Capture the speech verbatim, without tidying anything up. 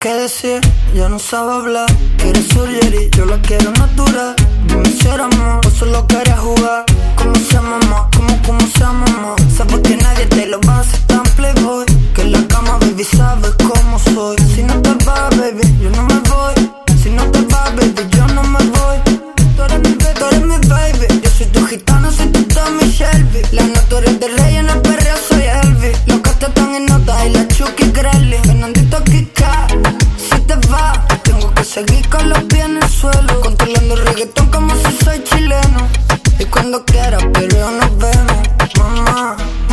¿Qué decir? Ya no sabe hablar. Quiere surgery, yo la quiero natural. Dime si era amor o solo quería jugar. ¿Cómo se llama? ¿Cómo, cómo se llama? Sabes que nadie te lo va a hacer tan playboy. Que en la cama, baby, sabes cómo soy. Si no te vas, baby, yo no me voy. Si no te vas, baby, yo no me voy. Tú eres mi baby, tú eres mi baby. Yo soy tu gitano, soy tu Tommy Shelby. La nota eres de rey, en el perreo soy Elvis. Los que te están en nota y la Chucky Grelly. Fernandito Kika, si te vas, tengo que seguir con los pies en el suelo. Controlando el reggaetón como si soy chileno. Y cuando quieras, pero no